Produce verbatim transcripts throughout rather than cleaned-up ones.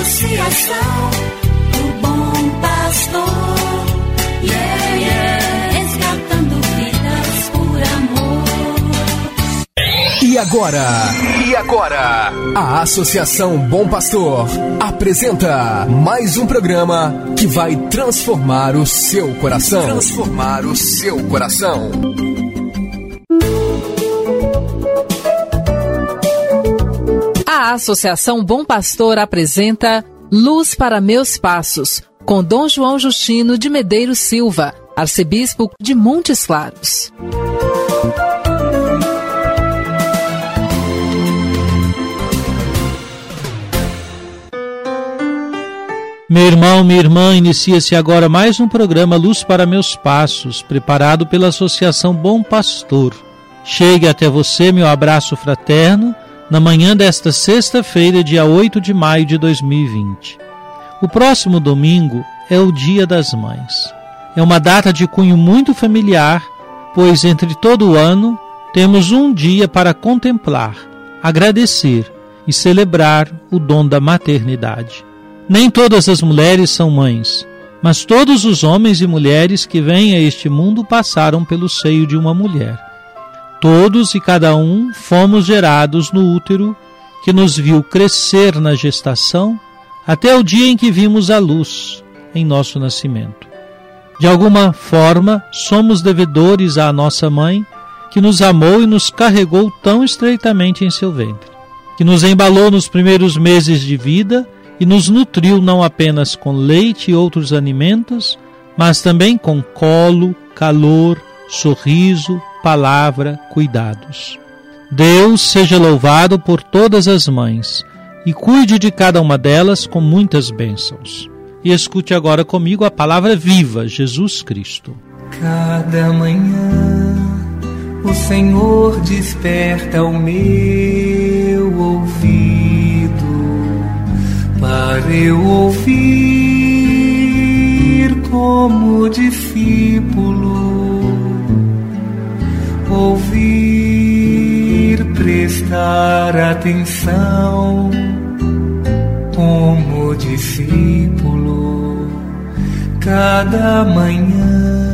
Associação do Bom Pastor, yeah, yeah, resgatando vidas por amor. E agora? E agora? A Associação Bom Pastor apresenta mais um programa que vai transformar o seu coração. Transformar o seu coração. A Associação Bom Pastor apresenta Luz para Meus Passos, com Dom João Justino de Medeiros Silva, arcebispo de Montes Claros. Meu irmão, minha irmã, inicia-se agora mais um programa Luz para Meus Passos, preparado pela Associação Bom Pastor. Chegue até você meu abraço fraterno, na manhã desta sexta-feira, dia oito de maio de dois mil e vinte. O próximo domingo é o Dia das Mães. É uma data de cunho muito familiar, pois entre todo o ano temos um dia para contemplar, agradecer e celebrar o dom da maternidade. Nem todas as mulheres são mães, mas todos os homens e mulheres que vêm a este mundo passaram pelo seio de uma mulher. Todos e cada um fomos gerados no útero, que nos viu crescer na gestação, até o dia em que vimos a luz em nosso nascimento. De alguma forma, somos devedores à nossa mãe, que nos amou e nos carregou tão estreitamente em seu ventre, que nos embalou nos primeiros meses de vida e nos nutriu não apenas com leite e outros alimentos, mas também com colo, calor, sorriso, palavra, cuidados. Deus seja louvado por todas as mães e cuide de cada uma delas com muitas bênçãos. E escute agora comigo a palavra viva, Jesus Cristo. Cada manhã o Senhor desperta o meu ouvido para eu ouvir como discípulo. Ouvir, prestar atenção como discípulo cada manhã.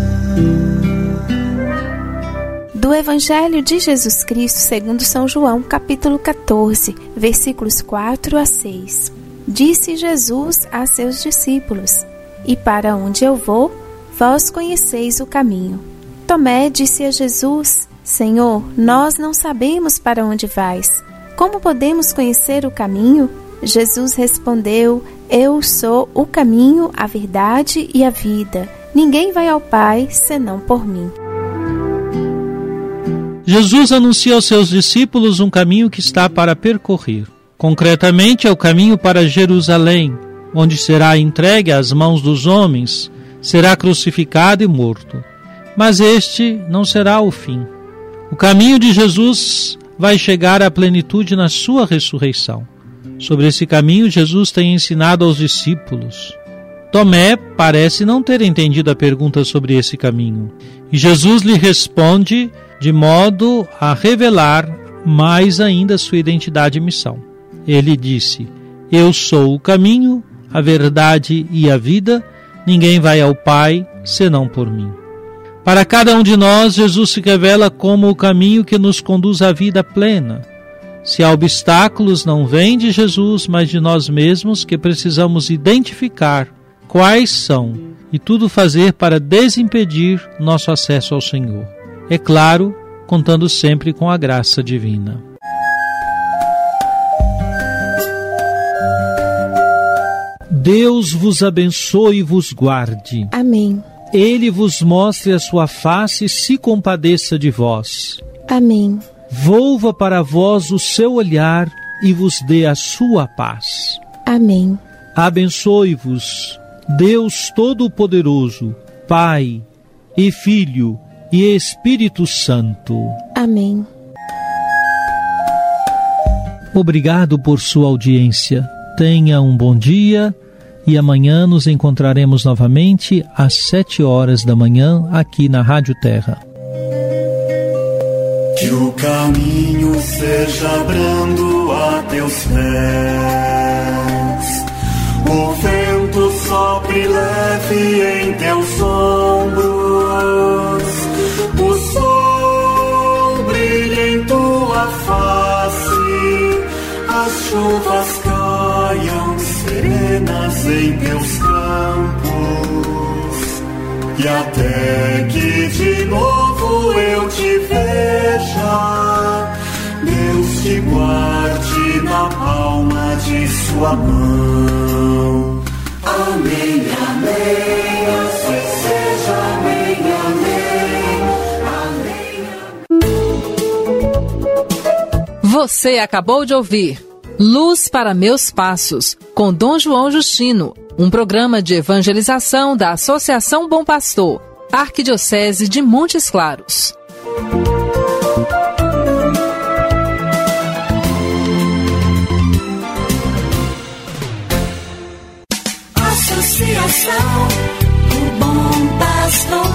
Do Evangelho de Jesus Cristo segundo São João, capítulo catorze, versículos quatro a seis. Disse Jesus a seus discípulos: E para onde eu vou, vós conheceis o caminho. Tomé disse a Jesus: Senhor, nós não sabemos para onde vais. Como podemos conhecer o caminho? Jesus respondeu: Eu sou o caminho, a verdade e a vida. Ninguém vai ao Pai senão por mim. Jesus anuncia aos seus discípulos um caminho que está para percorrer. Concretamente, é o caminho para Jerusalém, onde será entregue às mãos dos homens, será crucificado e morto. Mas este não será o fim. O caminho de Jesus vai chegar à plenitude na sua ressurreição. Sobre esse caminho, Jesus tem ensinado aos discípulos. Tomé parece não ter entendido a pergunta sobre esse caminho. E Jesus lhe responde de modo a revelar mais ainda sua identidade e missão. Ele disse: Eu sou o caminho, a verdade e a vida. Ninguém vai ao Pai senão por mim. Para cada um de nós, Jesus se revela como o caminho que nos conduz à vida plena. Se há obstáculos, não vêm de Jesus, mas de nós mesmos, que precisamos identificar quais são e tudo fazer para desimpedir nosso acesso ao Senhor. É claro, contando sempre com a graça divina. Deus vos abençoe e vos guarde. Amém. Ele vos mostre a sua face e se compadeça de vós. Amém. Volva para vós o seu olhar e vos dê a sua paz. Amém. Abençoe-vos, Deus Todo-Poderoso, Pai e Filho e Espírito Santo. Amém. Obrigado por sua audiência. Tenha um bom dia. E amanhã nos encontraremos novamente às sete horas da manhã aqui na Rádio Terra. Que o caminho seja brando a teus pés, penas em teus campos, e até que de novo eu te veja, Deus te guarde na palma de sua mão. Amém, amém, assim seja, amém, amém, amém. Você acabou de ouvir Luz para Meus Passos, com Dom João Justino, um programa de evangelização da Associação Bom Pastor, Arquidiocese de Montes Claros. Associação do Bom Pastor.